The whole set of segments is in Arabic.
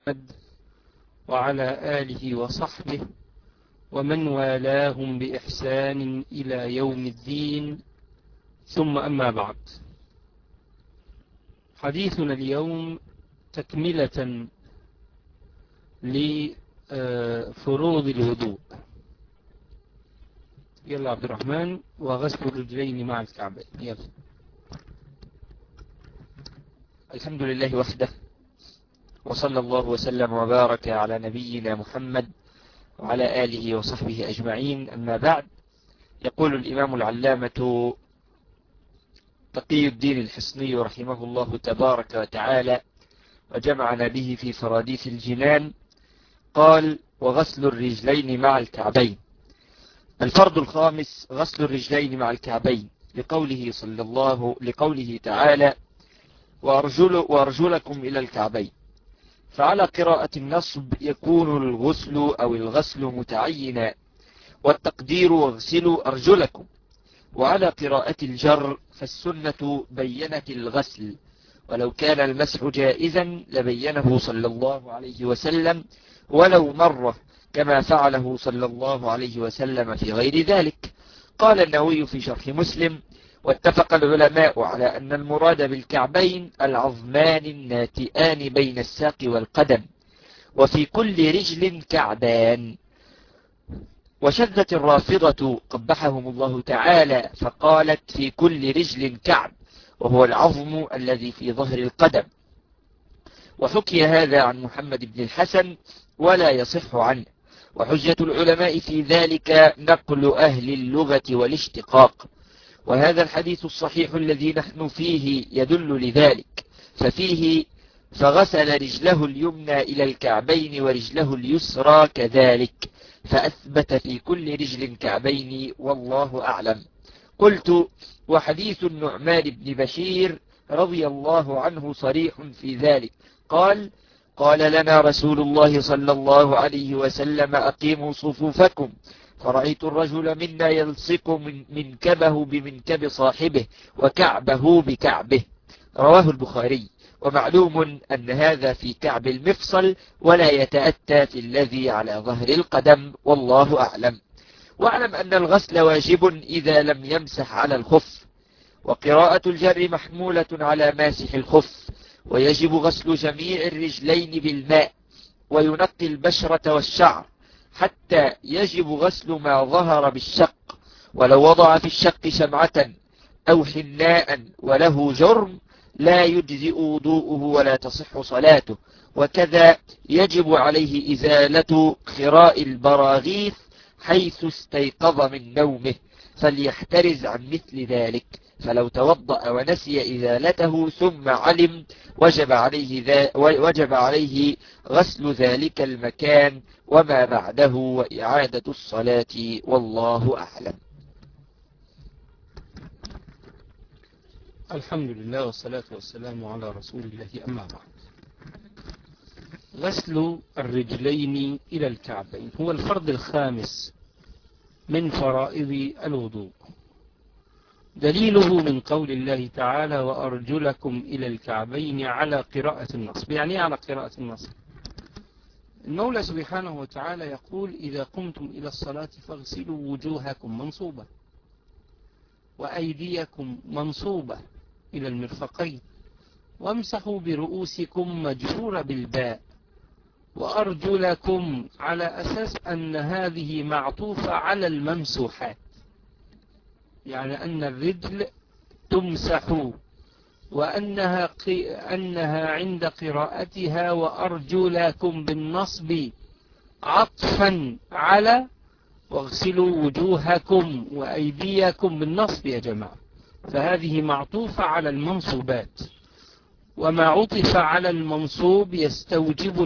وعلى آله وصحبه ومن والاهم بإحسان إلى يوم الدين، ثم أما بعد. حديثنا اليوم تكملة لفروض الوضوء. يلا عبد الرحمن، وغسل الرجلين مع الكعبين. يلا. الحمد لله وحده، وصلى الله وسلم وبارك على نبينا محمد وعلى آله وصحبه أجمعين. أما بعد، يقول الإمام العلامة تقي الدين الحصني رحمه الله تبارك وتعالى، وجمعنا به في فراديس الجنان، قال: وغسل الرجلين مع الكعبين. الفرض الخامس غسل الرجلين مع الكعبين، لقوله تعالى: وأرجلكم إلى الكعبين. فعلى قراءة النصب يكون الغسل أو الغسل متعينا، والتقدير واغسلوا أرجلكم. وعلى قراءة الجر فالسنة بينت الغسل، ولو كان المسح جائزا لبينه صلى الله عليه وسلم ولو مرة، كما فعله صلى الله عليه وسلم في غير ذلك. قال النووي في شرح مسلم: واتفق العلماء على أن المراد بالكعبين العظمان الناتئان بين الساق والقدم، وفي كل رجل كعبان. وشذت الرافضة قبحهم الله تعالى فقالت: في كل رجل كعب، وهو العظم الذي في ظهر القدم. وحكي هذا عن محمد بن الحسن ولا يصح عنه. وحجة العلماء في ذلك نقل أهل اللغة والاشتقاق. وهذا الحديث الصحيح الذي نحن فيه يدل لذلك، ففيه: فغسل رجله اليمنى إلى الكعبين ورجله اليسرى كذلك، فأثبت في كل رجل كعبين، والله أعلم. قلت: وحديث النعمان بن بشير رضي الله عنه صريح في ذلك. قال لنا رسول الله صلى الله عليه وسلم: أقيموا صفوفكم. فرأيت الرجل منا يلصق منكبه بمنكب صاحبه وكعبه بكعبه. رواه البخاري. ومعلوم أن هذا في كعب المفصل، ولا يتأتى في الذي على ظهر القدم، والله أعلم. واعلم أن الغسل واجب إذا لم يمسح على الخف. وقراءة الجر محمولة على ماسح الخف. ويجب غسل جميع الرجلين بالماء، وينقي البشرة والشعر، حتى يجب غسل ما ظهر بالشق. ولو وضع في الشق شمعة أو حناء وله جرم لا يجزئ وضوءه ولا تصح صلاته. وكذا يجب عليه إزالة خراء البراغيث حيث استيقظ من نومه، فليحترز عن مثل ذلك. فلو توضأ ونسي إزالته ثم علم وجب عليه غسل ذلك المكان وما بعده وإعادة الصلاة، والله أعلم. الحمد لله والصلاة والسلام على رسول الله. أما بعد، غسل الرجلين إلى الكعبين هو الفرض الخامس من فرائض الوضوء. دليله من قول الله تعالى: وأرجلكم إلى الكعبين، على قراءة النصب. يعني إيه على قراءة النصب؟ المولى سبحانه وتعالى يقول: إذا قمتم إلى الصلاة فاغسلوا وجوهكم، منصوبة، وأيديكم منصوبة إلى المرفقين، وامسحوا برؤوسكم، مجرورة بالباء، وأرجلكم على أساس أن هذه معطوفة على الممسوحات، يعني أن الرجل تمسح، وأنها عند قراءتها وأرجلكم بالنصب عطفا على واغسلوا وجوهكم وأيديكم بالنصب يا جماعة. فهذه معطوفة على المنصوبات، وما عطف على المنصوب يستوجب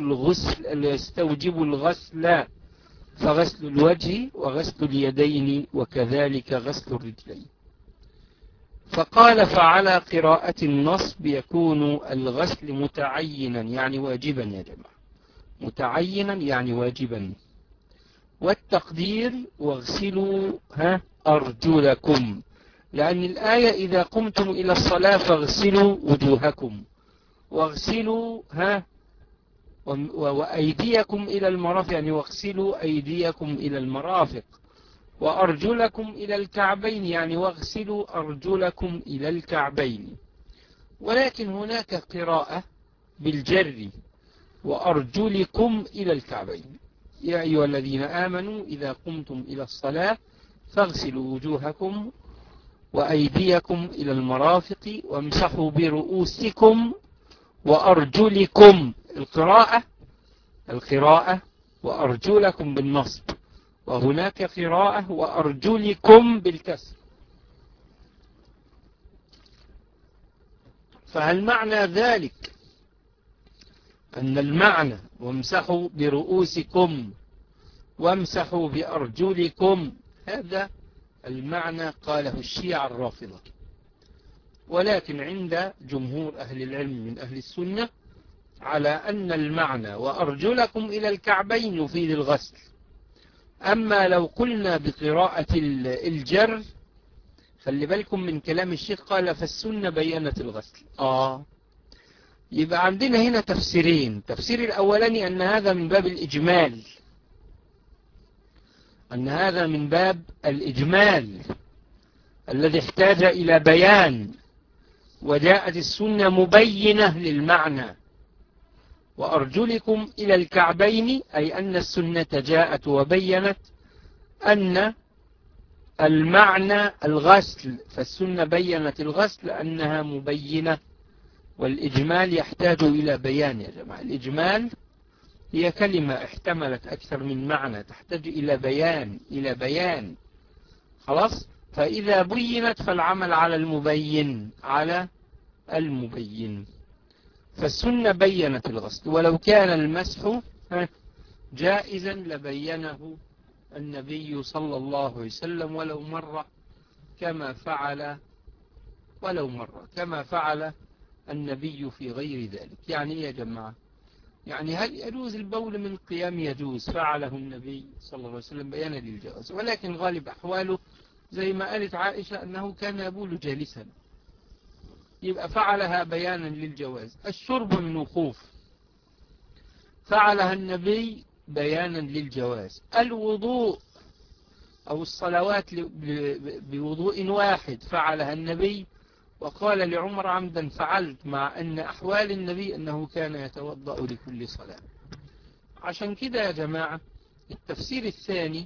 الغسل، فغسل الوجه وغسل اليدين وكذلك غسل الرجلين. فقال: فعلى قراءة النصب يكون الغسل متعينا، يعني واجبا يا جماعة، متعينا يعني واجبا. والتقدير: واغسلوا أرجلكم، لأن الآية: إذا قمتم إلى الصلاة فاغسلوا وجوهكم، واغسلوا وأيديكم إلى المرافق، يعني واغسلوا أيديكم إلى المرافق، وأرجلكم إلى الكعبين، يعني واغسلوا أرجلكم إلى الكعبين. ولكن هناك قراءة بالجر وأرجلكم إلى الكعبين. يا أيها الذين آمنوا إذا قمتم إلى الصلاة فاغسلوا وجوهكم وأيديكم إلى المرافق وامسحوا برؤوسكم وأرجلكم. القراءة وأرجلكم بالنصب، وهناك قراءة وأرجلكم بالكسر. فهل معنى ذلك أن المعنى وامسحوا برؤوسكم وامسحوا بأرجلكم هذا المعنى قاله الشيعة الرافضة؟ ولكن عند جمهور أهل العلم من أهل السنة على أن المعنى وأرجلكم إلى الكعبين يفيد الغسل. أما لو قلنا بقراءة الجر، خلي بالكم من كلام الشيخ، قال فالسنة بيّنت الغسل. يبقى عندنا هنا تفسيرين. تفسير الأولاني أن هذا من باب الإجمال، أن هذا من باب الإجمال الذي احتاج إلى بيان، وجاءت السنة مبينة للمعنى. وأرجلكم إلى الكعبين أي أن السنة جاءت وبينت أن المعنى الغسل، فالسنة بينت الغسل أنها مبينة. والإجمال يحتاج إلى بيان يا جماعة. الإجمال هي كلمة احتملت أكثر من معنى، تحتاج إلى بيان خلاص. فإذا بينت فالعمل على المبين. فالسنة بينت الغسل، ولو كان المسح جائزا لبينه النبي صلى الله عليه وسلم ولو مرة، كما فعل النبي في غير ذلك. يعني يا جماعة، يعني هل يجوز البول من قيام؟ يجوز، فعله النبي صلى الله عليه وسلم بيانا للجواز، ولكن غالب أحواله زي ما قالت عائشة أنه كان يبول جالسا، يبقى فعلها بيانا للجواز. الشرب من وقوف فعلها النبي بيانا للجواز. الوضوء أو الصلوات بوضوء واحد فعلها النبي، وقال لعمر عمدا فعلت، مع أن أحوال النبي أنه كان يتوضأ لكل صلاة. عشان كده يا جماعة التفسير الثاني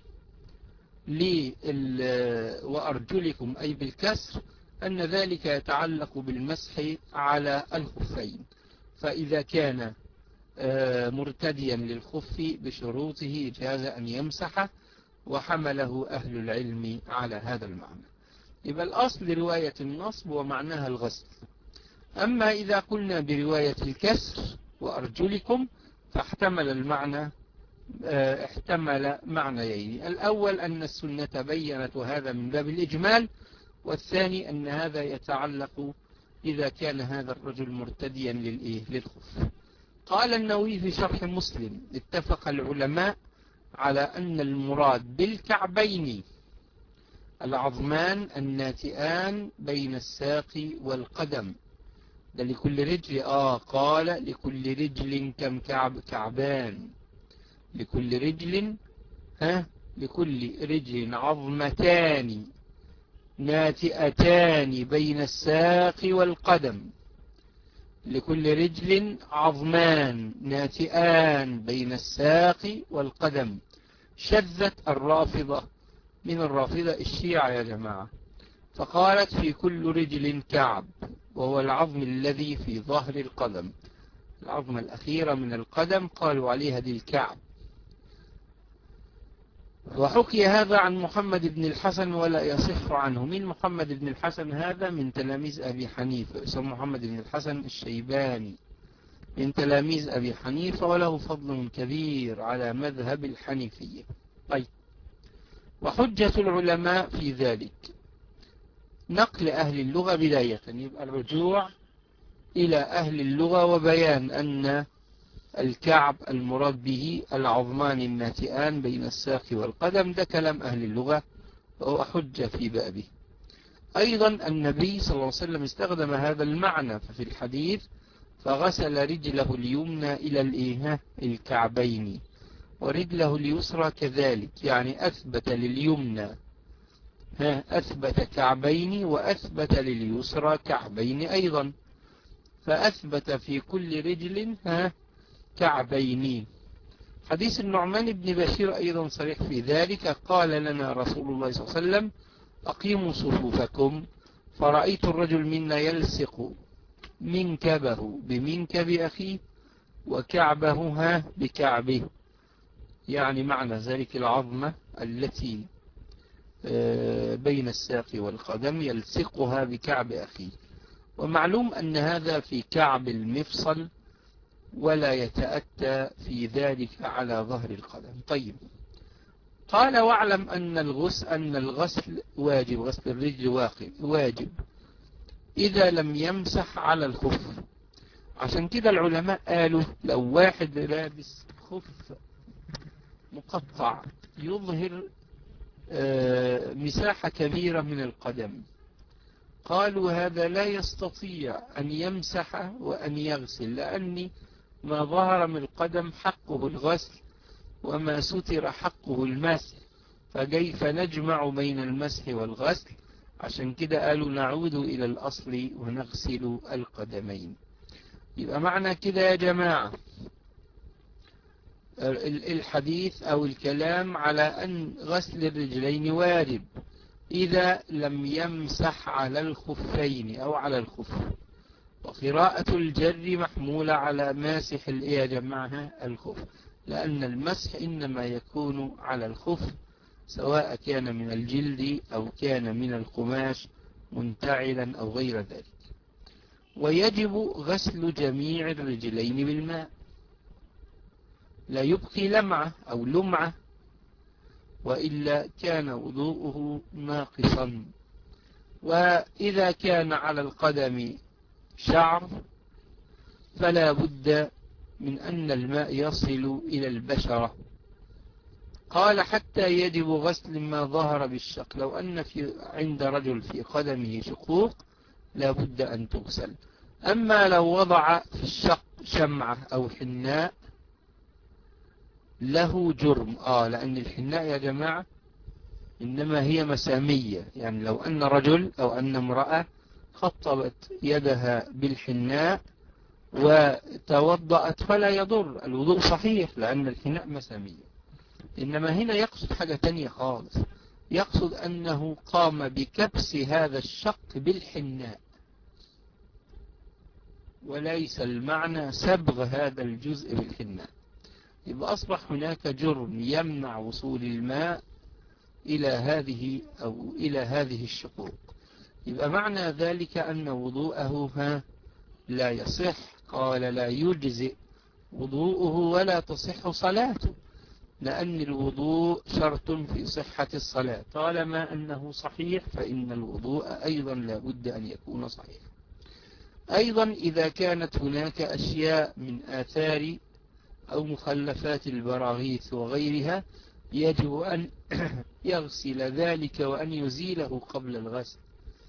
وأرجلكم أي بالكسر أن ذلك يتعلق بالمسح على الخفين، فإذا كان مرتديا للخف بشروطه جاز أن يمسح، وحمله أهل العلم على هذا المعنى. يبقى الأصل رواية النصب ومعناها الغسل. أما إذا قلنا برواية الكسر وأرجلكم فاحتمل معنيين. الأول أن السنة بينت وهذا من باب الإجمال، والثاني أن هذا يتعلق إذا كان هذا الرجل مرتديا للخف. قال النووي في شرح مسلم اتفق العلماء على أن المراد بالكعبين العظمان الناتئان بين الساق والقدم. ده لكل رجل قال لكل رجل كم كعبان، لكل رجل عظمتان ناتئتان بين الساق والقدم، لكل رجل عظمان ناتئان بين الساق والقدم. شذت الرافضة من الرافضة الشيعة يا جماعة، فقالت في كل رجل كعب، وهو العظم الذي في ظهر القدم، العظمة الأخيرة من القدم قالوا عليها دي الكعب. وحكي هذا عن محمد بن الحسن ولا يصح عنه. من محمد بن الحسن هذا؟ من تلاميذ أبي حنيفة، اسمه محمد بن الحسن الشيباني، من تلاميذ أبي حنيفة، وله فضل كبير على مذهب الحنيفية. طيب، وحجة العلماء في ذلك نقل أهل اللغة بداية، يبقى الرجوع إلى أهل اللغة وبيان أن الكعب المراد به العظمان الناتئان بين الساق والقدم، ده كلام أهل اللغة وهو حجة في بابه. أيضا النبي صلى الله عليه وسلم استخدم هذا المعنى ففي الحديث فغسل رجله اليمنى إلى الكعبين، ورجله اليسرى كذلك، يعني أثبت لليمنى أثبت كعبين، وأثبت لليسرى كعبين أيضا، فأثبت في كل رجل كعبين. حديث النعمان بن بشير أيضا صريح في ذلك، قال لنا رسول الله صلى الله عليه وسلم: أقيموا صفوفكم، فرأيت الرجل منا يلصق منكبه بمنكب أخيه وكعبه بكعبه، يعني معنى ذلك العظمة التي بين الساق والقدم يلصقها بكعب أخيه، ومعلوم أن هذا في كعب المفصل ولا يتأتى في ذلك على ظهر القدم. طيب، قال: واعلم أن الغسل واجب، غسل الرجل واجب إذا لم يمسح على الخف. عشان كده العلماء قالوا لو واحد لابس خف مقطع يظهر مساحة كبيرة من القدم، قالوا هذا لا يستطيع أن يمسح وأن يغسل، لأن ما ظهر من القدم حقه الغسل وما ستر حقه المسح، فكيف نجمع بين المسح والغسل؟ عشان كده قالوا نعود إلى الأصل ونغسل القدمين. يبقى معنى كده يا جماعة الحديث أو الكلام على أن غسل الرجلين واجب إذا لم يمسح على الخفين أو على الخف، وقراءة الجر محمولة على ماسح يا جماعة الخف، لأن المسح إنما يكون على الخف سواء كان من الجلد أو كان من القماش منتعلا أو غير ذلك. ويجب غسل جميع الرجلين بالماء، لا يبقي لمعة أو لمعة، وإلا كان وضوءه ناقصا. وإذا كان على القدم شعر فلا بد من أن الماء يصل إلى البشرة. قال: حتى يجب غسل ما ظهر بالشق، لو أن عند رجل في قدمه شقوق لا بد أن تغسل. أما لو وضع في الشق شمعة أو حناء له جرم، لأن الحناء يا جماعة إنما هي مسامية، يعني لو أن رجل أو أن امرأة خطبت يدها بالحناء وتوضأت فلا يضر، الوضوء صحيح لأن الحناء مسامية. إنما هنا يقصد حاجة تانية خالص، يقصد أنه قام بكبس هذا الشق بالحناء، وليس المعنى سبغ هذا الجزء بالحناء. يبقى أصبح هناك جرم يمنع وصول الماء إلى هذه الشقوق. يبقى معنى ذلك أن وضوءه لا يصح. قال: لا يجزئ وضوءه ولا تصح صلاته، لأن الوضوء شرط في صحة الصلاة، طالما أنه صحيح فإن الوضوء أيضا لا بد أن يكون صحيح. أيضا إذا كانت هناك أشياء من آثار أو مخلفات البراغيث وغيرها يجب أن يغسل ذلك وأن يزيله قبل الغسل،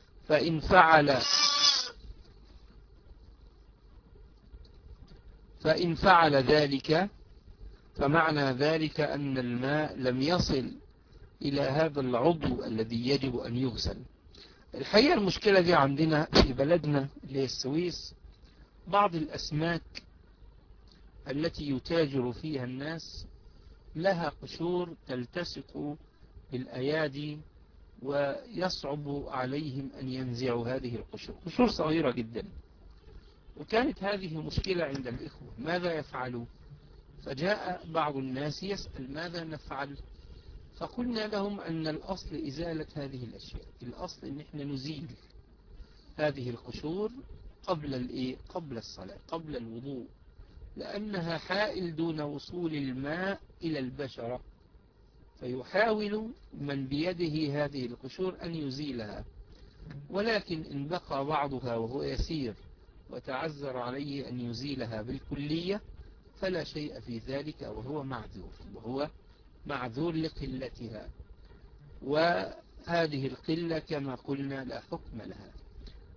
فإن فعل ذلك فمعنى ذلك أن الماء لم يصل إلى هذا العضو الذي يجب أن يغسل. الحقيقة المشكلة دي عندنا في بلدنا اللي هي السويس، بعض الأسماك التي يتاجر فيها الناس لها قشور تلتصق بالأيادي، ويصعب عليهم أن ينزعوا هذه القشور، قشور صغيرة جدا. وكانت هذه مشكلة عند الإخوة، ماذا يفعلوا؟ فجاء بعض الناس يسأل ماذا نفعل؟ فقلنا لهم أن الأصل إزالة هذه الأشياء، الأصل أن احنا نزيل هذه القشور قبل الصلاة، قبل الوضوء، لأنها حائل دون وصول الماء إلى البشرة، فيحاول من بيده هذه القشور أن يزيلها، ولكن إن بقى بعضها وهو يسير وتعذر عليه أن يزيلها بالكلية فلا شيء في ذلك، وهو معذور لقلتها، وهذه القلة كما قلنا لا حكم لها.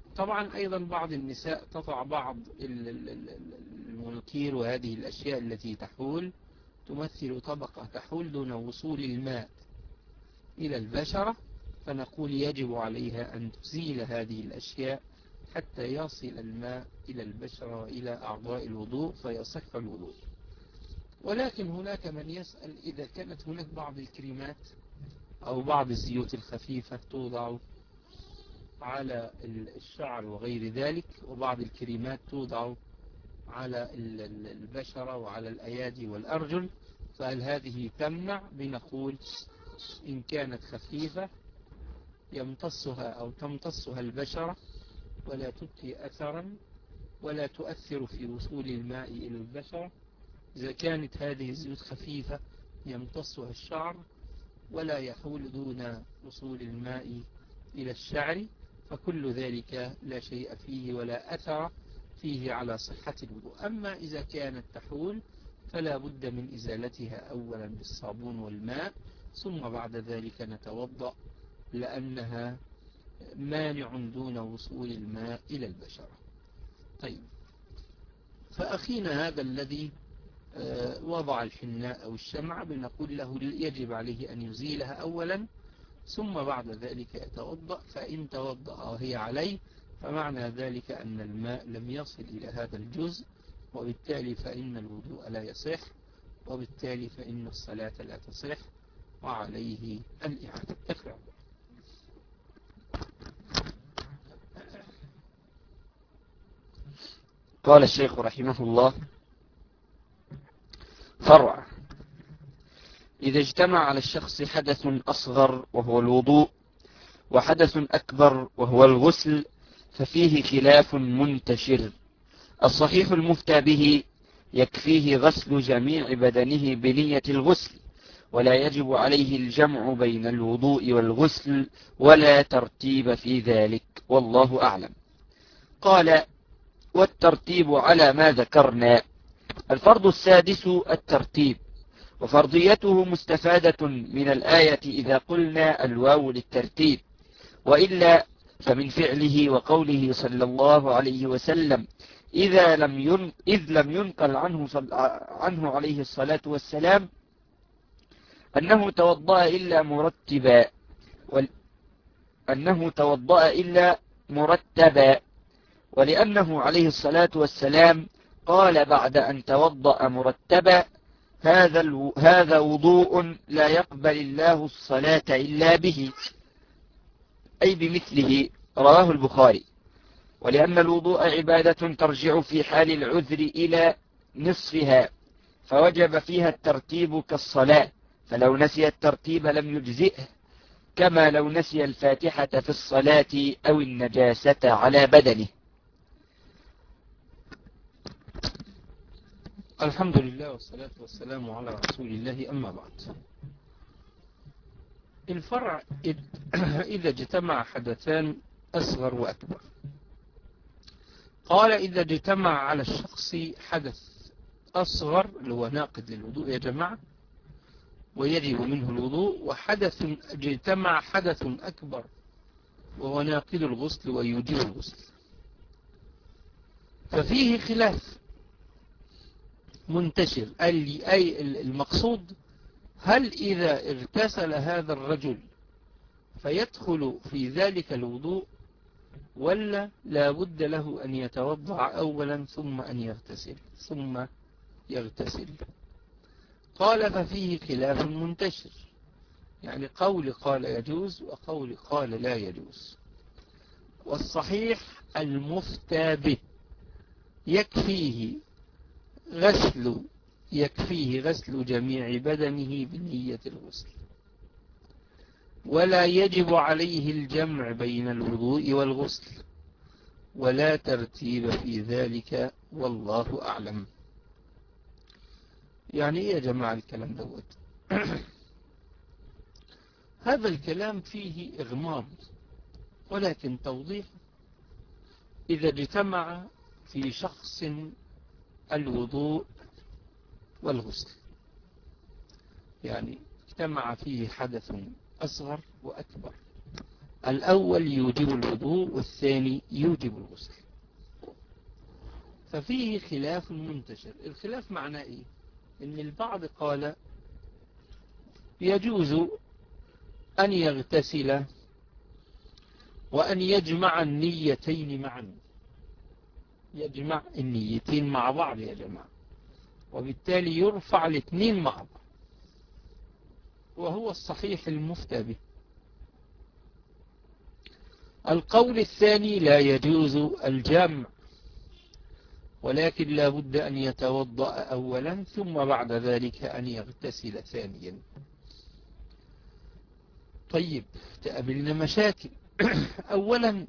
طبعا أيضا بعض النساء تضع بعض المنكير وهذه الأشياء التي تحول تمثل طبقة تحول دون وصول الماء إلى البشرة، فنقول يجب عليها أن تزيل هذه الأشياء حتى يصل الماء إلى البشرة وإلى أعضاء الوضوء فيصح الوضوء. ولكن هناك من يسأل إذا كانت هناك بعض الكريمات أو بعض الزيوت الخفيفة توضع على الشعر وغير ذلك، وبعض الكريمات توضع على البشرة وعلى الأيادي والأرجل، فهل هذه تمنع؟ بنقول إن كانت خفيفة يمتصها أو تمتصها البشرة ولا تبقي أثرا ولا تؤثر في وصول الماء إلى البشرة. إذا كانت هذه الزيوت خفيفة يمتصها الشعر ولا يحول دون وصول الماء إلى الشعر، فكل ذلك لا شيء فيه ولا أثر فيه على صحة الوضوء. أما إذا كانت تحول فلا بد من إزالتها أولا بالصابون والماء، ثم بعد ذلك نتوضأ لأنها مانع دون وصول الماء إلى البشرة. طيب، فأخينا هذا الذي وضع الحناء أو الشمع بنقول له يجب عليه أن يزيلها أولا ثم بعد ذلك يتوضأ، فإن توضأ وهي عليه فمعنى ذلك أن الماء لم يصل إلى هذا الجزء، وبالتالي فإن الوضوء لا يصح، وبالتالي فإن الصلاة لا تصح وعليه الإعادة. اقرأ. قال الشيخ رحمه الله: فرع: إذا اجتمع على الشخص حدث أصغر وهو الوضوء وحدث أكبر وهو الغسل ففيه خلاف منتشر. الصحيح المفتى به يكفيه غسل جميع بدنه بنية الغسل، ولا يجب عليه الجمع بين الوضوء والغسل ولا ترتيب في ذلك، والله أعلم. قال: والترتيب على ما ذكرنا. الفرض السادس الترتيب، وفرضيته مستفادة من الآية إذا قلنا الواو للترتيب، وإلا فمن فعله وقوله صلى الله عليه وسلم إذ لم ينقل عنه عليه الصلاة والسلام أنه توضأ إلا مرتبا، ولأنه عليه الصلاة والسلام قال بعد أن توضأ مرتبا: هذا وضوء لا يقبل الله الصلاة إلا به، أي بمثله، رواه البخاري. ولأن الوضوء عبادة ترجع في حال العذر إلى نصفها، فوجب فيها الترتيب كالصلاة، فلو نسي الترتيب لم يجزئه، كما لو نسي الفاتحة في الصلاة أو النجاسة على بدنه. الحمد لله والصلاة والسلام على رسول الله، أما بعد. الفرع: إذا اجتمع حدثان أصغر وأكبر. قال: إذا اجتمع على الشخص حدث أصغر اللي هو ناقض للوضوء يا جماعة ويجب منه الوضوء، وحدث اجتمع حدث أكبر وهو ناقض الغسل ويوجب الغسل، ففيه خلاف منتشر. أي المقصود: هل إذا اغتسل هذا الرجل فيدخل في ذلك الوضوء، ولا لا بد له أن يتوضع أولا ثم أن يغتسل؟ قال: ففيه خلاف منتشر، يعني قول قال يجوز وقول قال لا يجوز. والصحيح المفتى به يكفيه غسل جميع بدنه بنية الغسل، ولا يجب عليه الجمع بين الوضوء والغسل، ولا ترتيب في ذلك، والله أعلم. يعني إيه يا جماعة الكلام دوت؟ هذا الكلام فيه إغماض، ولكن توضيح: إذا اجتمع في شخص الوضوء والغسل، يعني اجتمع فيه حدث أصغر وأكبر، الأول يوجب الوضوء والثاني يوجب الغسل. ففيه خلاف منتشر. الخلاف معناه إيه؟ إن البعض قال يجوز أن يغتسل وأن يجمع النيتين معا، يجمع النيتين مع بعض يا جماعة، وبالتالي يرفع الاثنين مع بعض، وهو الصحيح المفتى به. القول الثاني لا يجوز الجمع، ولكن لا بد أن يتوضأ أولا ثم بعد ذلك أن يغتسل ثانيا. طيب، تقابلنا مشاكل. أولا،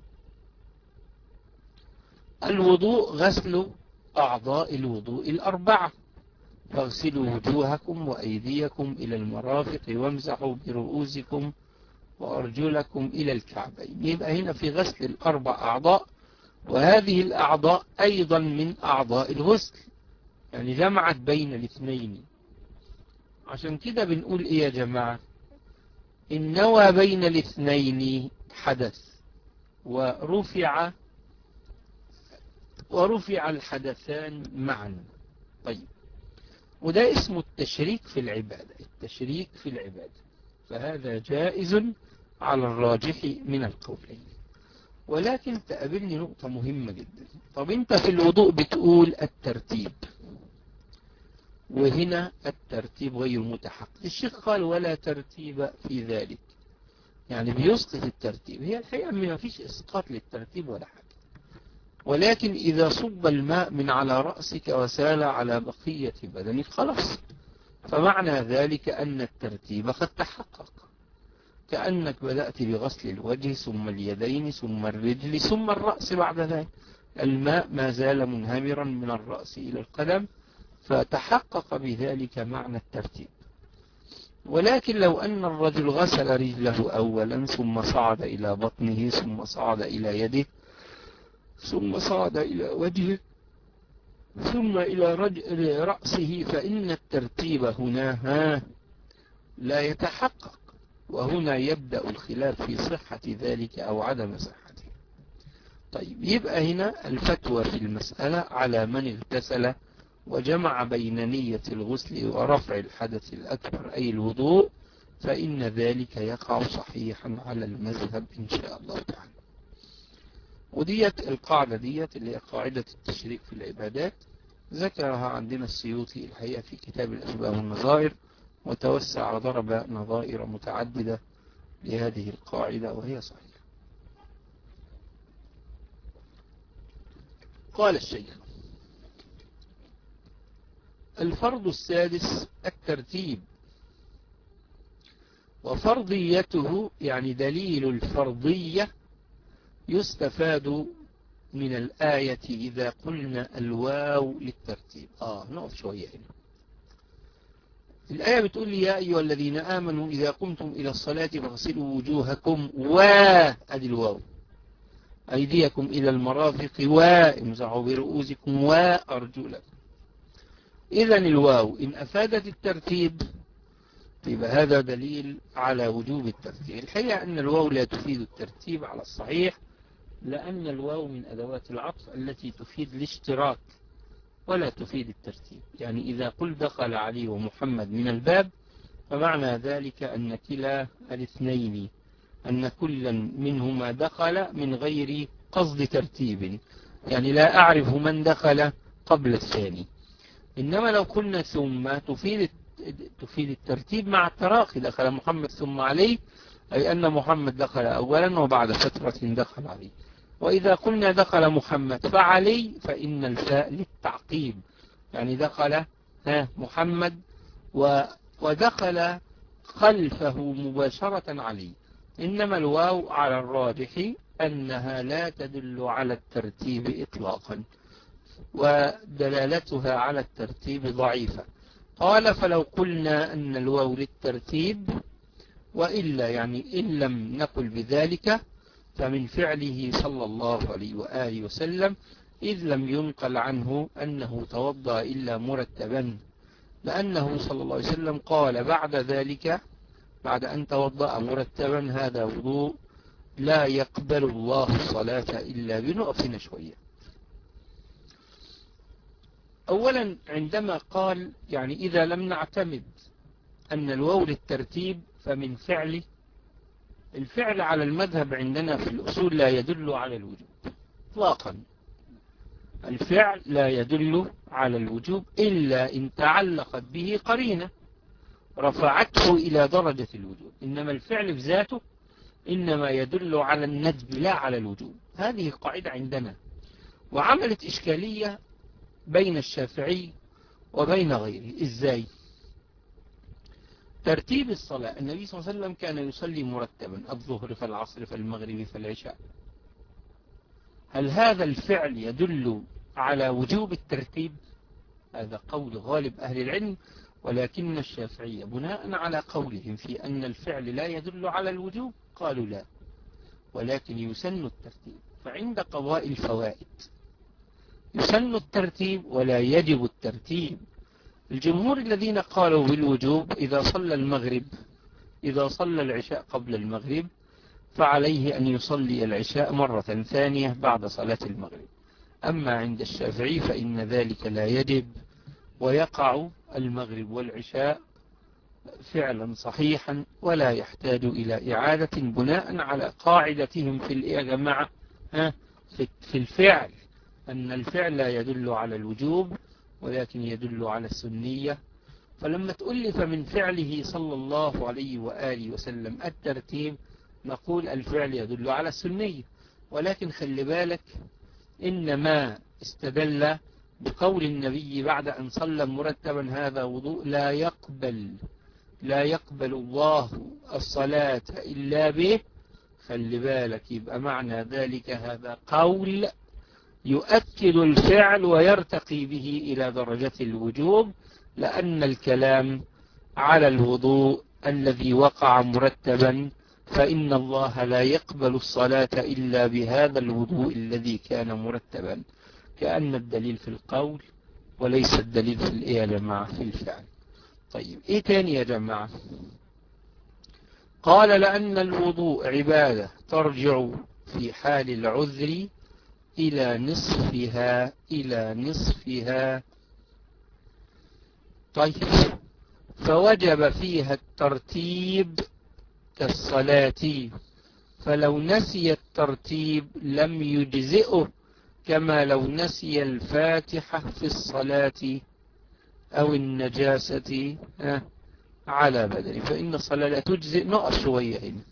الوضوء غسل أعضاء الوضوء الأربعة، فاغسلوا وجوهكم وأيديكم إلى المرافق وامسحوا برؤوسكم وأرجلكم إلى الكعبين. يبقى هنا في غسل الأربع أعضاء، وهذه الأعضاء أيضا من أعضاء الغسل، يعني جمعت بين الاثنين. عشان كده بنقول إيه يا جماعة؟ إن نوى بين الاثنين حدث ورفع الحدثان معا. طيب، وده اسمه التشريك في العبادة، التشريك في العبادة، فهذا جائز على الراجح من القولين. ولكن تقابلني نقطة مهمة جدا. طب انت في الوضوء بتقول الترتيب، وهنا الترتيب غير متحقق. الشيخ قال ولا ترتيب في ذلك، يعني بيسقط الترتيب. هي الحقيقة ما فيش اسقاط للترتيب ولا حاجة، ولكن إذا صب الماء من على رأسك وسال على بقية بدنك خلاص، فمعنى ذلك أن الترتيب قد تحقق، كأنك بدأت بغسل الوجه ثم اليدين ثم الرجل ثم الرأس بعد ذلك. الماء ما زال منهمرا من الرأس إلى القدم، فتحقق بذلك معنى الترتيب. ولكن لو أن الرجل غسل رجله أولا ثم صعد إلى بطنه ثم صعد إلى يده ثم صعد إلى وجهه ثم إلى رأسه، فإن الترتيب هنا لا يتحقق، وهنا يبدأ الخلاف في صحة ذلك أو عدم صحته. طيب، يبقى هنا الفتوى في المسألة على من اغتسل وجمع بين نية الغسل ورفع الحدث الأكبر أي الوضوء، فإن ذلك يقع صحيحا على المذهب إن شاء الله تعالى. وديت القاعدة ديت اللي هي قاعدة التشريك في العبادات، ذكرها عندنا السيوطي الحقيقة في كتاب الأشباه والنظائر، وتوسع وضرب نظائر متعددة لهذه القاعدة وهي صحيحة. قال الشيخ: الفرض السادس الترتيب، وفرضيته يعني دليل الفرضية يستفاد من الآية إذا قلنا الواو للترتيب. نقف شوية هنا. الآية بتقول لي يا أيها الذين آمنوا إذا قمتم إلى الصلاة فاغسلوا وجوهكم وأدي الواو، أيديكم إلى المرافق وامسحوا برؤوسكم وأرجلكم. إذا الواو إن أفادت الترتيب يبقى هذا دليل على وجوب الترتيب. الحقيقة أن الواو لا تفيد الترتيب على الصحيح، لأن الواو من أدوات العطف التي تفيد الاشتراك ولا تفيد الترتيب. يعني إذا قل دخل علي ومحمد من الباب، فمعنى ذلك أن كلا الاثنين أن كلا منهما دخل من غير قصد ترتيب، يعني لا أعرف من دخل قبل الثاني. إنما لو قلنا ثم تفيد الترتيب مع التراخي، دخل محمد ثم علي، أي أن محمد دخل أولا وبعد فترة دخل علي. وإذا قلنا دخل محمد فعلي، فإن الفاء للتعقيب، يعني دخل محمد ودخل خلفه مباشرة علي. إنما الواو على الراجح أنها لا تدل على الترتيب إطلاقا، ودلالتها على الترتيب ضعيفة. قال: فلو قلنا أن الواو للترتيب، وإلا يعني إن لم نقل بذلك فمن فعله صلى الله عليه وآله وسلم، إذ لم ينقل عنه أنه توضأ إلا مرتبا، لأنه صلى الله عليه وسلم قال بعد ذلك، بعد أن توضأ مرتبا: هذا وضوء لا يقبل الله الصلاة إلا بنقفنا شوية. أولا عندما قال يعني إذا لم نعتمد أن الواو للترتيب فمن فعله، الفعل على المذهب عندنا في الأصول لا يدل على الوجوب إطلاقا. الفعل لا يدل على الوجوب إلا إن تعلقت به قرينة رفعته إلى درجة الوجوب، إنما الفعل بذاته إنما يدل على الندب لا على الوجوب. هذه قاعدة عندنا، وعملت إشكالية بين الشافعي وبين غيره. إزاي؟ ترتيب الصلاة، النبي صلى الله عليه وسلم كان يصلي مرتبا الظهر فالعصر فالمغرب فالعشاء. هل هذا الفعل يدل على وجوب الترتيب؟ هذا قول غالب أهل العلم، ولكن الشافعية بناء على قولهم في أن الفعل لا يدل على الوجوب قالوا لا، ولكن يسن الترتيب. فعند قضاء الفوائد يسن الترتيب ولا يجب الترتيب. الجمهور الذين قالوا بالوجوب إذا صلى المغرب، إذا صلى العشاء قبل المغرب فعليه أن يصلي العشاء مرة ثانية بعد صلاة المغرب. أما عند الشافعي فإن ذلك لا يجب، ويقع المغرب والعشاء فعلا صحيحا ولا يحتاج إلى إعادة بناء على قاعدتهم في يا جماعة في الفعل، أن الفعل لا يدل على الوجوب ولكن يدل على السنية. فلما تقول لي فمن فعله صلى الله عليه وآله وسلم الترتيب، نقول الفعل يدل على السنية، ولكن خلي بالك إنما استدل بقول النبي بعد أن صلى مرتبا هذا وضوء لا يقبل الله الصلاة إلا به. خلي بالك، يبقى معنى ذلك هذا قول يؤكد الفعل ويرتقي به إلى درجة الوجوب، لأن الكلام على الوضوء الذي وقع مرتبا، فإن الله لا يقبل الصلاة إلا بهذا الوضوء الذي كان مرتبا، كأن الدليل في القول وليس الدليل في الإيه يا جماعة في الفعل. طيب إيه تاني يا جماعة؟ قال لأن الوضوء عبادة ترجع في حال العذر إلى نصفها. طيب فوجب فيها الترتيب كالصلاة، فلو نسي الترتيب لم يجزئه، كما لو نسي الفاتحة في الصلاة أو النجاسة على بدنه، فإن الصلاة لا تجزئ. نقص شوية هنا،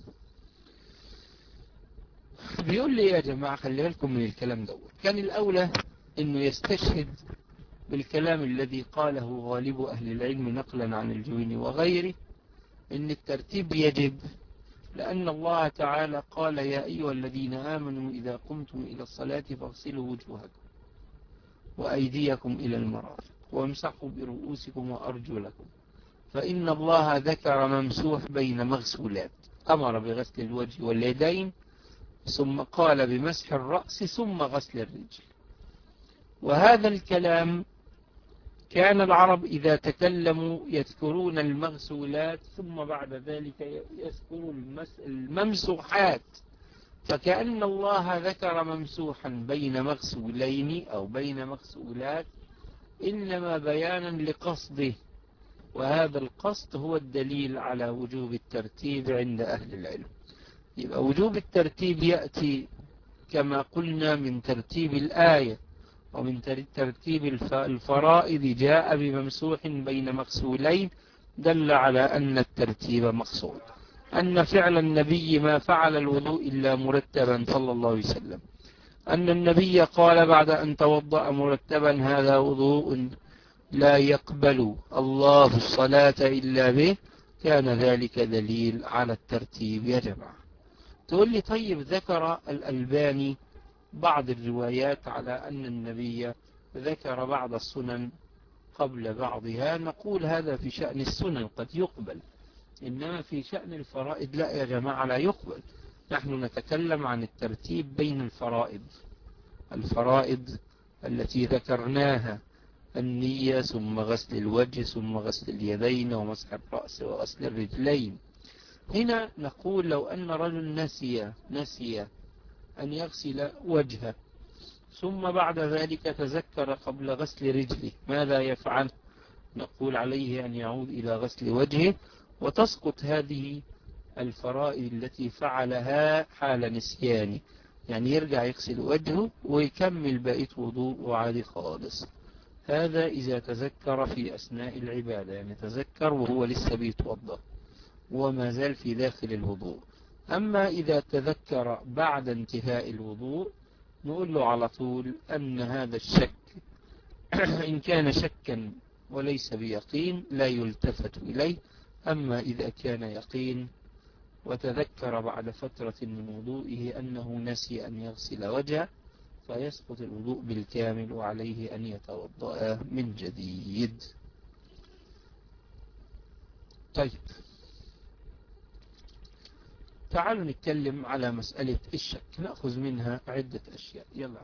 بيقول لي يا جماعة خلي بالكم من الكلام ده. كان الأولى إنه يستشهد بالكلام الذي قاله غالب أهل العلم نقلا عن الجويني وغيره، إن الترتيب يجب، لأن الله تعالى قال يا أيها الذين آمنوا إذا قمتم إلى الصلاة فاغسلوا وجوهكم وأيديكم إلى المرافق وامسحوا برؤوسكم وأرجلكم، فإن الله ذكر ممسوح بين مغسولات، أمر بغسل الوجه واليدين ثم قال بمسح الرأس ثم غسل الرجل. وهذا الكلام كان العرب إذا تكلموا يذكرون المغسولات ثم بعد ذلك يذكرون الممسوحات، فكأن الله ذكر ممسوحا بين مغسولين أو بين مغسولات إنما بيانا لقصده، وهذا القصد هو الدليل على وجوب الترتيب عند أهل العلم. يبقى وجوب الترتيب يأتي كما قلنا من ترتيب الآية، ومن ترتيب الفرائض جاء بممسوح بين مغسولين، دل على أن الترتيب مقصود. أن فعل النبي ما فعل الوضوء إلا مرتبا صلى الله عليه وسلم، أن النبي قال بعد أن توضأ مرتبا هذا وضوء لا يقبل الله الصلاة إلا به، كان ذلك دليل على الترتيب يا جماعة. تقول لي طيب ذكر الألباني بعض الروايات على أن النبي ذكر بعض السنن قبل بعضها، نقول هذا في شأن السنن قد يقبل، إنما في شأن الفرائض لا يا جماعة لا يقبل. نحن نتكلم عن الترتيب بين الفرائض التي ذكرناها، النية ثم غسل الوجه ثم غسل اليدين ومسح الرأس وغسل الرجلين. هنا نقول لو أن رجل نسي أن يغسل وجهه ثم بعد ذلك تذكر قبل غسل رجله، ماذا يفعل؟ نقول عليه أن يعود إلى غسل وجهه، وتسقط هذه الفرائض التي فعلها حال نسيانه، يعني يرجع يغسل وجهه ويكمل بقية وضوءه عادي خالص. هذا إذا تذكر في أثناء العبادة، يعني تذكر وهو لسه بيتوضأ وما زال في داخل الوضوء. أما إذا تذكر بعد انتهاء الوضوء نقول له على طول أن هذا الشك إن كان شكا وليس بيقين لا يلتفت إليه. أما إذا كان يقين وتذكر بعد فترة من وضوئه أنه نسي أن يغسل وجهه فيسقط الوضوء بالكامل وعليه أن يتوضأ من جديد. طيب تعالوا نتكلم على مسألة الشك، نأخذ منها عدة أشياء. يلا.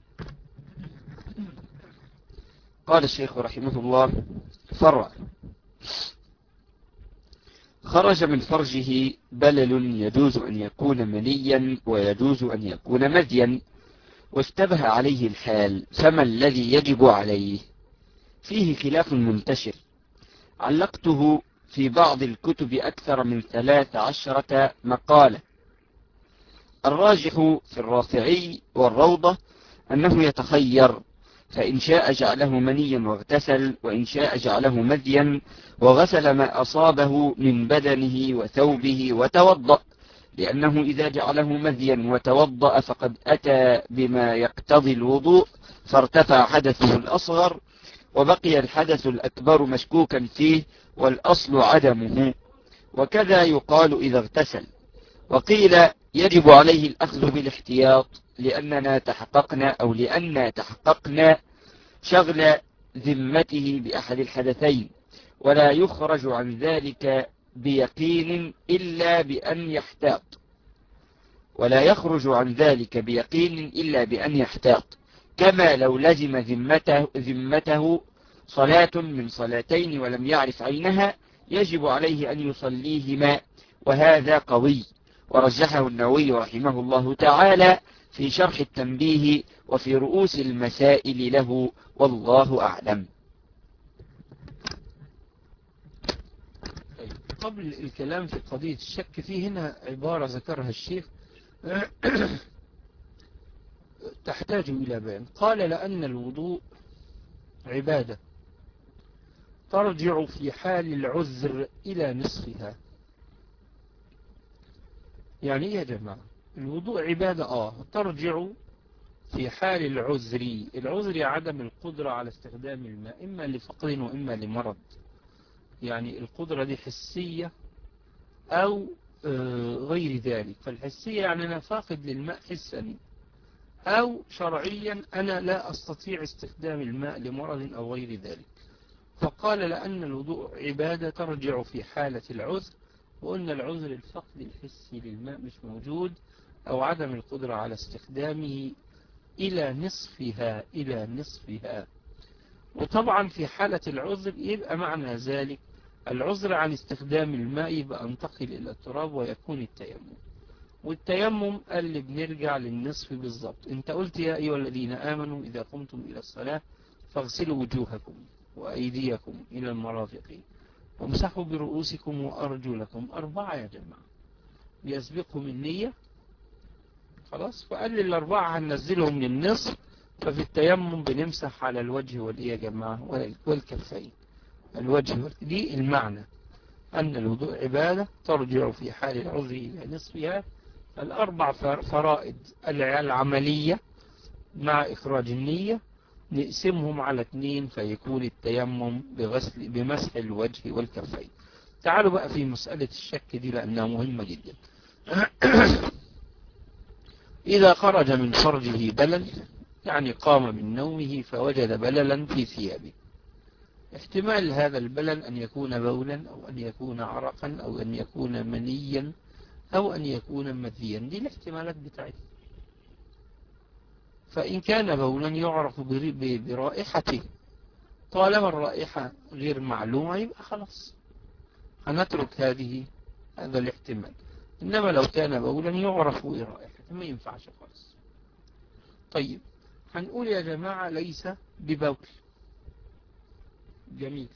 قال الشيخ رحمه الله: فرع: خرج من فرجه بلل يجوز أن يكون منيا ويجوز أن يكون مذيا، واشتبه عليه الحال، فما الذي يجب عليه؟ فيه خلاف منتشر، علقته في بعض الكتب أكثر من 13 مقالة. الراجح في الرافعي والروضة أنه يتخير، فإن شاء جعله منيا واغتسل، وإن شاء جعله مذيا وغسل ما أصابه من بدنه وثوبه وتوضأ، لأنه إذا جعله مذيا وتوضأ فقد أتى بما يقتضي الوضوء، فارتفع حدثه الأصغر وبقي الحدث الأكبر مشكوكا فيه والأصل عدمه. وكذا يقال إذا اغتسل. وقيل يجب عليه الأخذ بالاحتياط لأننا تحققنا شغل ذمته بأحد الحدثين، ولا يخرج عن ذلك بيقين إلا بأن يحتاط، كما لو لزم ذمته صلاة من صلاتين ولم يعرف عينها يجب عليه أن يصليهما، وهذا قوي، ورجحه النووي رحمه الله تعالى في شرح التنبيه وفي رؤوس المسائل له، والله أعلم. قبل الكلام في قضية الشك، فيه هنا عبارة ذكرها الشيخ تحتاج إلى بيان. قال: لأن الوضوء عبادة ترجع في حال العذر إلى نصفها. يعني إيه يا جماعة؟ الوضوء عبادة ترجع في حال العذر عدم القدرة على استخدام الماء، إما لفقر وإما لمرض. يعني القدرة دي حسية أو غير ذلك. فالحسية يعني أنا فاقد للماء حسا، أو شرعيا أنا لا أستطيع استخدام الماء لمرض أو غير ذلك. فقال: لأن الوضوء عبادة ترجع في حالة العذر، وقلنا العذر الفقد الحسي للماء مش موجود، أو عدم القدرة على استخدامه إلى نصفها. وطبعا في حالة العذر يبقى معنى ذلك العذر عن استخدام الماء يبقى انتقل إلى التراب ويكون التيمم. والتيمم اللي بنرجع للنصف بالضبط. انت قلت: يا أيها الذين آمنوا إذا قمتم إلى الصلاة فاغسلوا وجوهكم وأيديكم إلى المرافق وامسحوا برؤوسكم وأرجلكم. 4 يا جماعة، يسبقهم النية. خلاص، فقال الأربعة هننزلهم للنصف. ففي التيمم بنمسح على الوجه والإيه يا جماعة والكفين. الوجه دي المعنى أن الوضوء عبادة ترجع في حال العذر إلى نصفها. الأربع فرائض العملية مع إخراج النية نقسمهم على 2 فيكون التيمم بمسح الوجه والكفين. تعالوا بقى في مسألة الشك دي لأنها مهمة جدا. إذا خرج من فرجه بلل، يعني قام من نومه فوجد بللا في ثيابه، احتمال هذا البلل أن يكون بولا أو أن يكون عرقا أو أن يكون منيا أو أن يكون مذيا. دي الاحتمالات بتاعتها. فإن كان بولا يعرف برائحته، طالما الرائحة غير معلومة يبقى خلاص هنترك هذه هذا الاحتمال. إنما لو كان بولا يعرف برائحته، ما ينفعش خالص. طيب هنقول يا جماعة ليس ببول، جميل،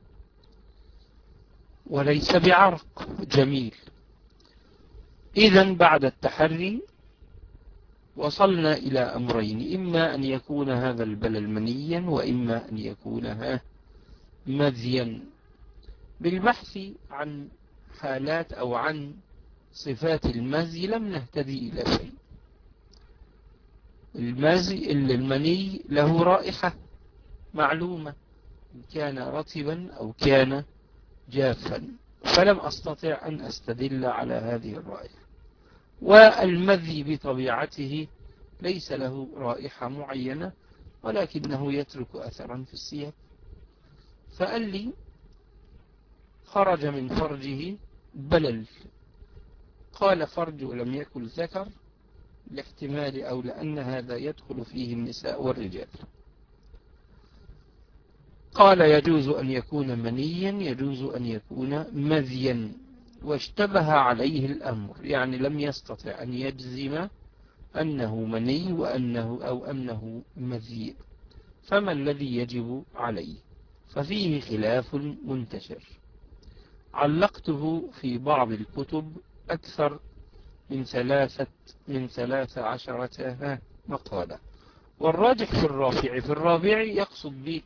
وليس بعرق، جميل. إذن بعد التحري وصلنا إلى أمرين، إما أن يكون هذا البلل منيا وإما أن يكون مذيا. بالبحث عن حالات أو عن صفات المزي لم نهتدي إلى شيء. المني له رائحة معلومة، إن كان رطبا أو كان جافا، فلم أستطع أن أستدل على هذه الرائحة. والمذي بطبيعته ليس له رائحة معينة، ولكنه يترك أثرا في الثياب. فقال لي خرج من فرجه بلل، قال فرج ولم يكن ذكر، لاحتمال أو لأن هذا يدخل فيه النساء والرجال. قال يجوز أن يكون منيا، يجوز أن يكون مذيا، واشتبه عليه الأمر، يعني لم يستطع أن يجزم أنه مني أنه مذي. فما الذي يجب عليه؟ ففيه خلاف منتشر، علقته في بعض الكتب أكثر من 13 مقالة. والراجح في الرافعي يقصد به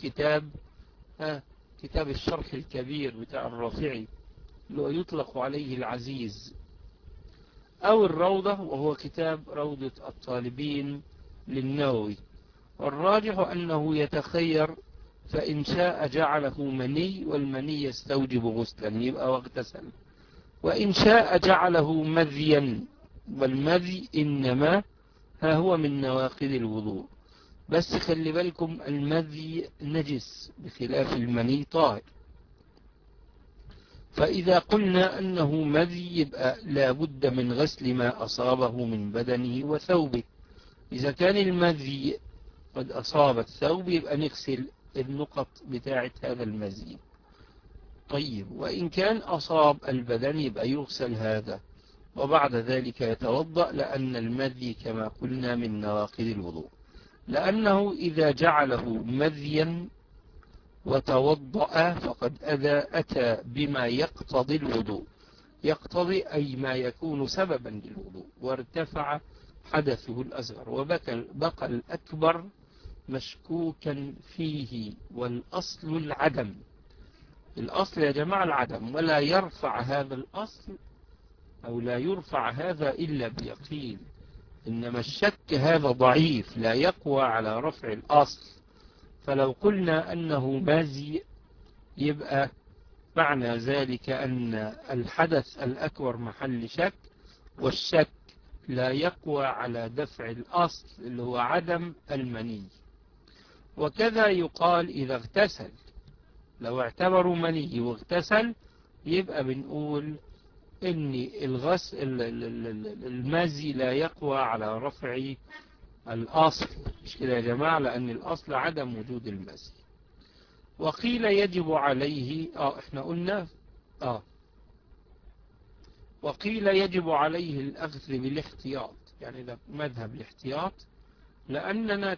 كتاب الشرح الكبير بتاع الرافعي، اللي يطلق عليه العزيز، أو الروضة، وهو كتاب روضة الطالبين للنووي. والراجح أنه يتخير، فإن شاء جعله مني، والمني يستوجب غسلا يبقى واغتسل، وإن شاء جعله مذيا، والمذي إنما هو من نواقض الوضوء. بس خلي بالكم المذي نجس بخلاف المني طاهر. فإذا قلنا أنه مذي يبقى لابد من غسل ما أصابه من بدنه وثوبه. إذا كان المذي قد أصاب الثوب يبقى نغسل النقط بتاعة هذا المذي. طيب وإن كان أصاب البدن يبقى يغسل هذا، وبعد ذلك يتوضأ، لأن المذي كما قلنا من نواقض الوضوء. لأنه إذا جعله مذيا وتوضأ فقد أتى بما يقتضي الوضوء، يقتضي أي ما يكون سببا للوضوء، وارتفع حدثه الأصغر، وبقى الأكبر مشكوكا فيه، والأصل العدم. الأصل يا جماعة العدم، ولا يرفع هذا الأصل أو لا يرفع هذا إلا بيقين. إنما الشك هذا ضعيف لا يقوى على رفع الأصل. فلو قلنا أنه مازي يبقى معنى ذلك أن الحدث الأكبر محل شك، والشك لا يقوى على دفع الأصل اللي هو عدم المني. وكذا يقال إذا اغتسل، لو اعتبروا مني واغتسل يبقى بنقول إن المازي لا يقوى على رفع الأصل. مش كده يا جماعة؟ لأن الأصل عدم وجود المازي. وقيل يجب عليه احنا قلنا وقيل يجب عليه الأخذ بالاحتياط، يعني ده مذهب الاحتياط، لأننا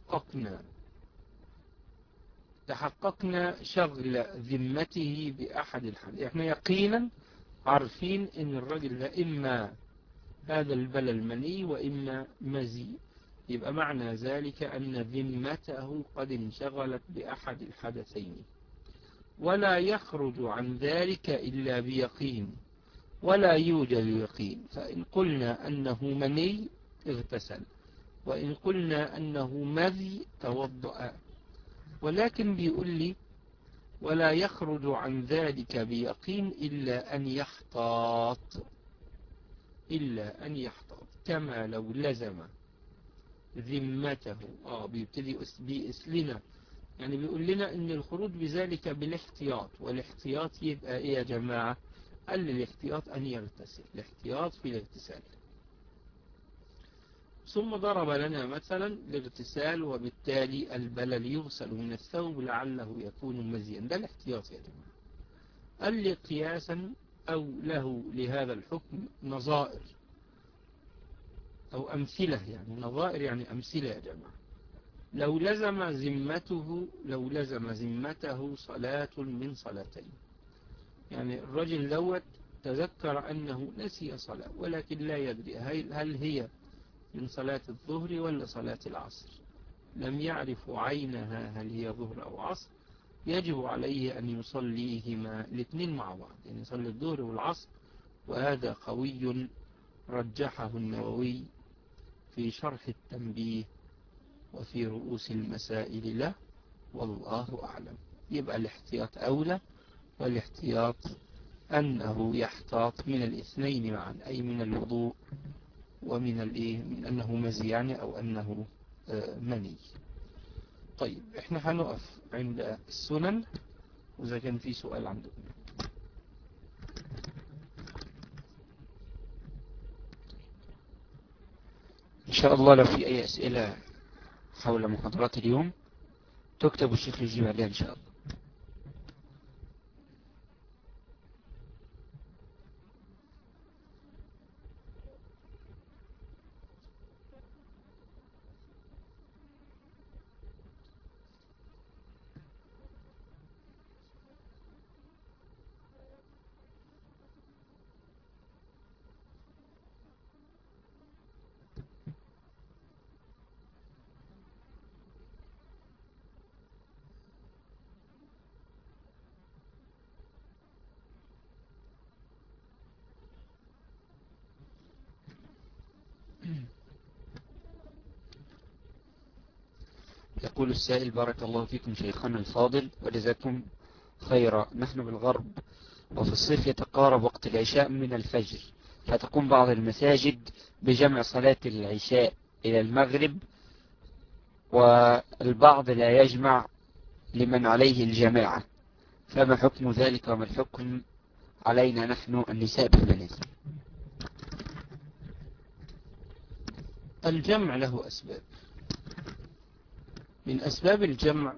تحققنا شغل ذمته بأحد الحال. احنا يقينا عارفين ان الرجل ده إما هذا البلل مني وإما مزي، يبقى معنى ذلك أن ذمته قد انشغلت بأحد الحدثين، ولا يخرج عن ذلك إلا بيقين، ولا يوجد يقين. فإن قلنا أنه مني اغتسل، وإن قلنا أنه مذي توضأ. ولكن بيقول لي ولا يخرج عن ذلك بيقين إلا أن يحتاط، كما لو لزم ذمته. بيبتدي بيسلنا، يعني بيقول لنا ان الخروج بذلك بالاحتياط. والاحتياط يبقى ايه يا جماعة؟ قال لي الاحتياط ان يغتسل، الاحتياط في الاغتسال. ثم ضرب لنا مثلا الاغتسال وبالتالي البلل يغسل من الثوب لعله يكون مزيا، ده الاحتياط يا جماعة. قال لي قياسا أو له لهذا الحكم نظائر أو أمثلة، يعني نظائر يعني أمثلة يا جماعة. لو لزم ذمته صلاة من صلاتين، يعني الرجل دوت تذكر أنه نسي صلاة ولكن لا يدري هل هي من صلاة الظهر ولا صلاة العصر، لم يعرف عينها هل هي ظهر أو عصر، يجب عليه أن يصليهما الاثنين مع بعض، يعني يصلي الظهر والعصر. وهذا قوي رجحه النووي في شرح التنبيه وفي رؤوس المسائل له، والله أعلم. يبقى الاحتياط أولى، والاحتياط أنه يحتاط من الاثنين معا، أي من الوضوء ومن من أنه مزي يعني، أو أنه مني. طيب احنا هنقف عند السنن، وإذا كان في سؤال عندكم. إن شاء الله لو في أي أسئلة حول محاضرات اليوم تكتب والشيخ يجيب عليها إن شاء الله. يقول السائل: بارك الله فيكم شيخنا الفاضل وجزاكم خيرا. نحن بالغرب، وفي الصيف يتقارب وقت العشاء من الفجر، فتقوم بعض المساجد بجمع صلاة العشاء إلى المغرب، والبعض لا يجمع لمن عليه الجماعة، فما حكم ذلك وما الحكم علينا نحن النساء بالمنازل؟ الجمع له أسباب. من أسباب الجمع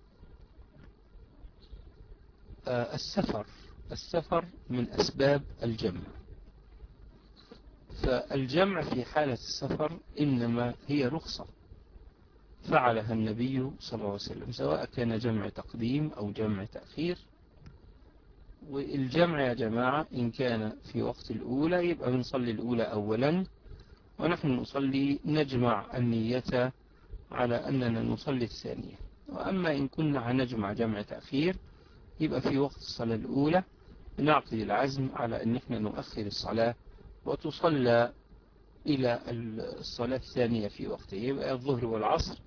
السفر من أسباب الجمع. فالجمع في حالة السفر إنما هي رخصة فعلها النبي صلى الله عليه وسلم، سواء كان جمع تقديم أو جمع تأخير. والجمع يا جماعة إن كان في وقت الأولى يبقى بنصلي الأولى أولا، ونحن نصلي نجمع النية على أننا نصلي الثانية. وأما إن كنا هنجمع جمع تأخير يبقى في وقت الصلاة الأولى نعقد العزم على أن احنا نؤخر الصلاة وتصلى إلى الصلاة الثانية في وقته، يبقى الظهر والعصر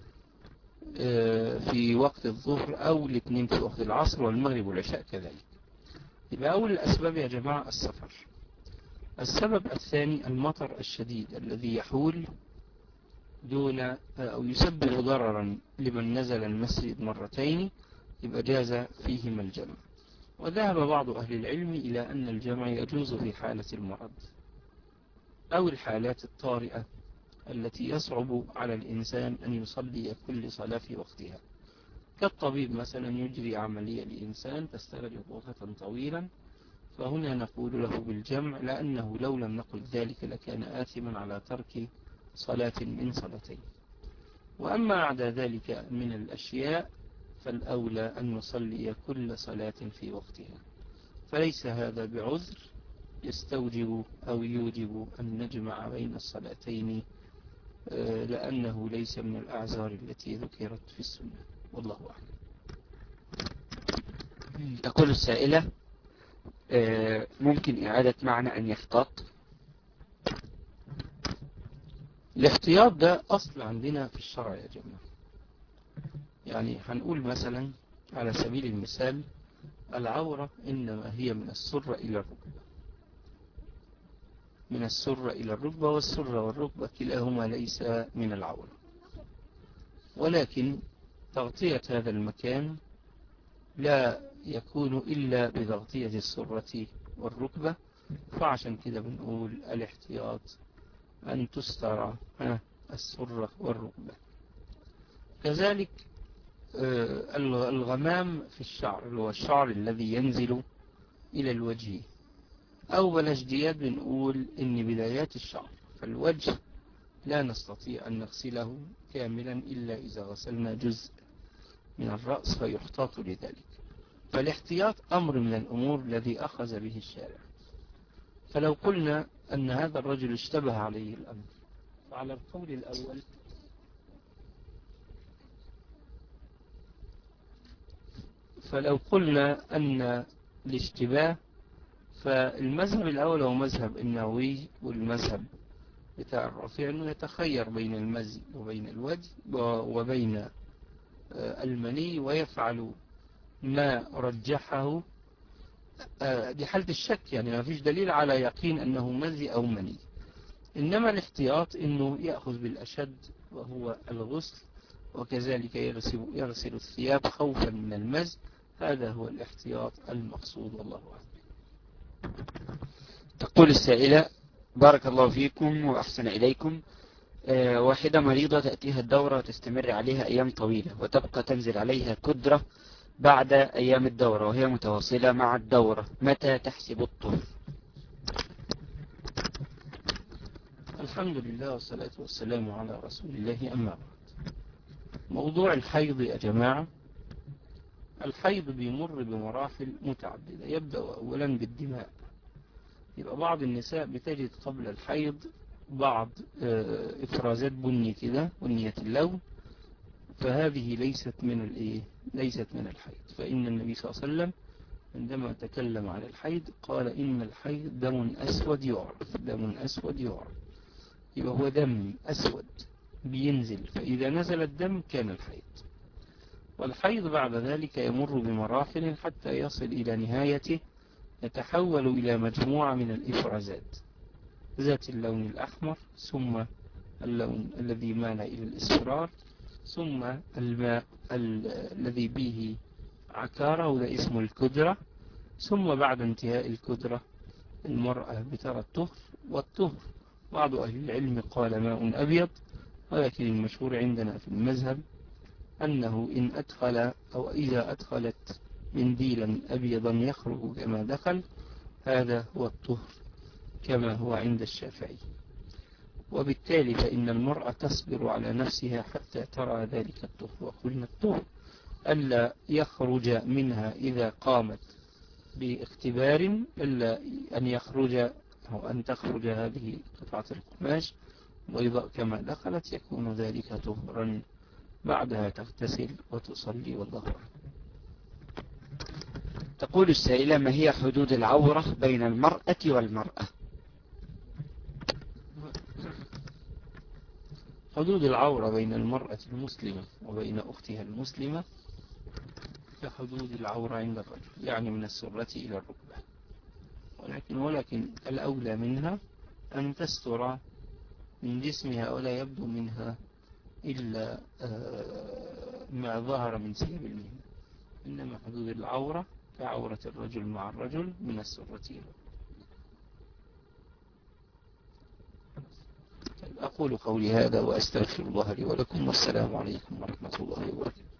في وقت الظهر، أو الاثنين في وقت العصر، والمغرب والعشاء كذلك. يبقى أول الأسباب يا جماعة السفر. السبب الثاني المطر الشديد الذي يحول دون أو يسبب ضررا لمن نزل المسجد مرتين، يبقى جاز فيهما الجمع. وذهب بعض أهل العلم إلى أن الجمع يجوز في حالة المرض أو الحالات الطارئة التي يصعب على الإنسان أن يصلي كل صلاة في وقتها، كالطبيب مثلا يجري عملية لإنسان تستغرق وقتا طويلا، فهنا نقول له بالجمع، لأنه لو لم نقل ذلك لكان آثما على ترك صلاة من صلاتين. وأما عدا ذلك من الأشياء فالأولى أن نصلي كل صلاة في وقتها، فليس هذا بعذر يستوجب أو يوجب أن نجمع بين الصلاتين، لأنه ليس من الأعذار التي ذكرت في السنة، والله أعلم. تقول السائلة: ممكن إعادة معنى أن يحتاط؟ الاحتياط ده أصل عندنا في الشرع يا جماعة. يعني هنقول مثلا على سبيل المثال العورة إنما هي من السرة إلى الركبة، من السرة إلى الركبة، والسرة والركبة كلاهما ليس من العورة، ولكن تغطية هذا المكان لا يكون إلا بتغطية السرة والركبة، فعشان كده بنقول الاحتياط أن تستر السرة والركبة. كذلك الغمام في الشعر، اللي هو الشعر الذي ينزل إلى الوجه، أو بلاش ديات بنقول إن بدايات الشعر، فالوجه لا نستطيع أن نغسله كاملا إلا إذا غسلنا جزء من الرأس فيحتاط لذلك. فالاحتياط أمر من الأمور الذي أخذ به الشارع. فلو قلنا أن هذا الرجل اشتبه عليه الأمر، فعلى القول الأول فلو قلنا أن الاشتباه، فالمذهب الأول هو مذهب النووي، والمذهب بتاع الرافعي أنه يتخير بين المزي وبين الوجه وبين المني، ويفعل ما رجحه. دي حالة الشك، يعني ما فيش دليل على يقين أنه مزي أو مني. إنما الاحتياط أنه يأخذ بالأشد وهو الغسل، وكذلك يغسل الثياب خوفا من المزي. هذا هو الاحتياط المقصود، والله أعلم. تقول السائلة: بارك الله فيكم وأحسن إليكم. واحدة مريضة تأتيها الدورة وتستمر عليها أيام طويلة، وتبقى تنزل عليها كدرة بعد أيام الدورة وهي متواصلة مع الدورة، متى تحسب الطهر؟ الحمد لله والصلاة والسلام على رسول الله، أما بعد. موضوع الحيض يا جماعة، الحيض بيمر بمراحل متعددة. يبدأ أولا بالدماء. يبقى بعض النساء بتجد قبل الحيض بعض إفرازات بني كده، بنية اللون، فهذه ليست من الحيض. فإن النبي صلى الله عليه وسلم عندما تكلم عن الحيض قال: إن الحيض دم أسود يعرف، دم أسود يعرف. يبقى هو دم أسود بينزل، فإذا نزل الدم كان الحيض. والحيض بعد ذلك يمر بمراحل حتى يصل إلى نهايته، يتحول إلى مجموعة من الإفرازات ذات اللون الأحمر، ثم اللون الذي مال إلى الإصفرار، ثم الماء الذي به عكارة، وده اسمه الكدرة. ثم بعد انتهاء الكدرة المرأة بترى الطهر. والطهر بعض أهل العلم قال ماء أبيض، ولكن المشهور عندنا في المذهب أنه إن أدخل أو إذا أدخلت منديلا أبيضا يخرج كما دخل، هذا هو الطهر كما هو عند الشافعي. وبالتالي فإن المرأة تصبر على نفسها حتى ترى ذلك الطهر. وقلنا الطهر ألا يخرج منها إذا قامت باختبار، إلا أن يخرج أو أن تخرج هذه قطعة القماش بيضاء كما دخلت، يكون ذلك طهرا. بعدها تغتسل وتصلي، والله أعلم. تقول السائلة: ما هي حدود العورة بين المرأة والمرأة؟ حدود العورة بين المرأة المسلمة وبين أختها المسلمة كحدود العورة عند الرجل، يعني من السرة إلى الركبة. ولكن الأولى منها أن تستر من جسمها ولا يبدو منها إلا ما ظهر من ثياب المهنة. إنما حدود العورة كعورة الرجل مع الرجل من السرة إلى الركبة. أقول قولي هذا وأستغفر الله لي ولكم، والسلام عليكم ورحمة الله وبركاته.